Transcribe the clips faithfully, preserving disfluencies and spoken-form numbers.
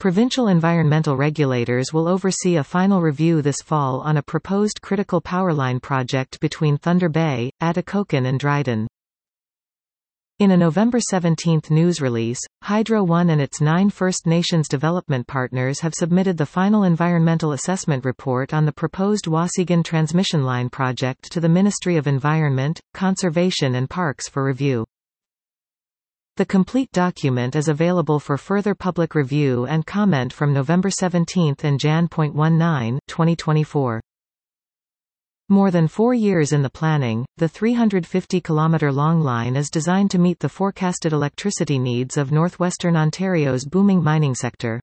Provincial environmental regulators will oversee a final review this fall on a proposed critical power line project between Thunder Bay, Atikokan and Dryden. In a November seventeenth news release, Hydro One and its nine First Nations development partners have submitted the final environmental assessment report on the proposed Waasigan transmission line project to the Ministry of Environment, Conservation and Parks for review. The complete document is available for further public review and comment from November seventeenth and January nineteen, twenty twenty-four. More than four years in the planning, the three hundred fifty kilometre long line is designed to meet the forecasted electricity needs of northwestern Ontario's booming mining sector.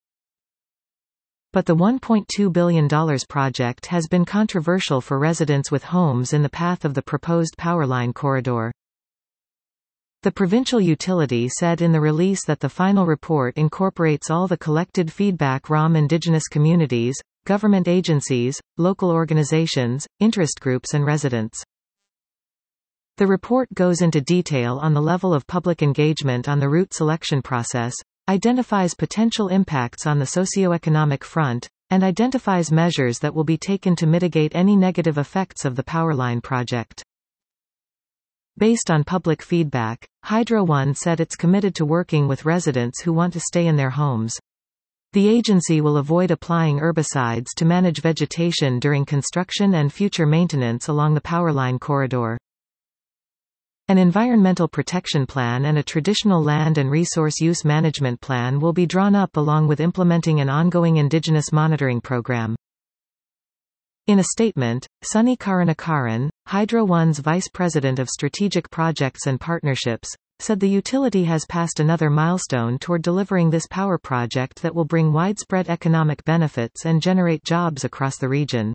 But the one point two billion dollars project has been controversial for residents with homes in the path of the proposed powerline corridor. The provincial utility said in the release that the final report incorporates all the collected feedback from Indigenous communities, government agencies, local organizations, interest groups and residents. The report goes into detail on the level of public engagement on the route selection process, identifies potential impacts on the socioeconomic front, and identifies measures that will be taken to mitigate any negative effects of the powerline project. Based on public feedback, Hydro One said it's committed to working with residents who want to stay in their homes. The agency will avoid applying herbicides to manage vegetation during construction and future maintenance along the powerline corridor. An environmental protection plan and a traditional land and resource use management plan will be drawn up along with implementing an ongoing Indigenous monitoring program. In a statement, Sunny Karanakaran, Hydro One's Vice President of Strategic Projects and Partnerships, said the utility has passed another milestone toward delivering this power project that will bring widespread economic benefits and generate jobs across the region.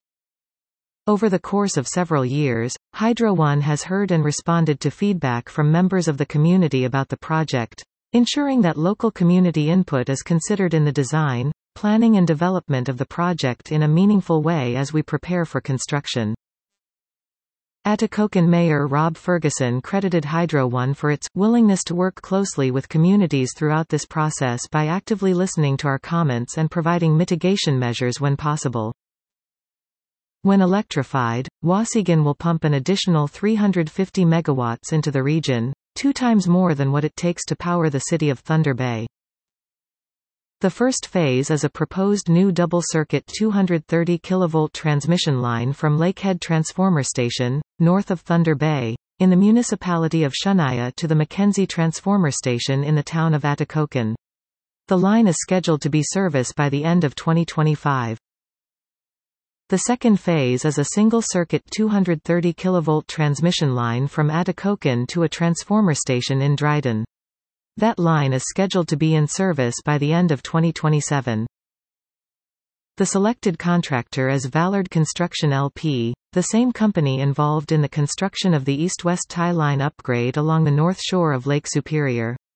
Over the course of several years, Hydro One has heard and responded to feedback from members of the community about the project, ensuring that local community input is considered in the design, planning and development of the project in a meaningful way as we prepare for construction. Atikokan Mayor Rob Ferguson credited Hydro One for its willingness to work closely with communities throughout this process by actively listening to our comments and providing mitigation measures when possible. When electrified, Waasigan will pump an additional three hundred fifty megawatts into the region, two times more than what it takes to power the city of Thunder Bay. The first phase is a proposed new double-circuit two hundred thirty kilovolt transmission line from Lakehead Transformer Station, north of Thunder Bay, in the municipality of Shunaya to the Mackenzie Transformer Station in the town of Atikokan. The line is scheduled to be serviced by the end of twenty twenty-five. The second phase is a single-circuit two hundred thirty kilovolt transmission line from Atikokan to a transformer station in Dryden. That line is scheduled to be in service by the end of twenty twenty-seven. The selected contractor is Vallard Construction L P, the same company involved in the construction of the east-west tie line upgrade along the north shore of Lake Superior.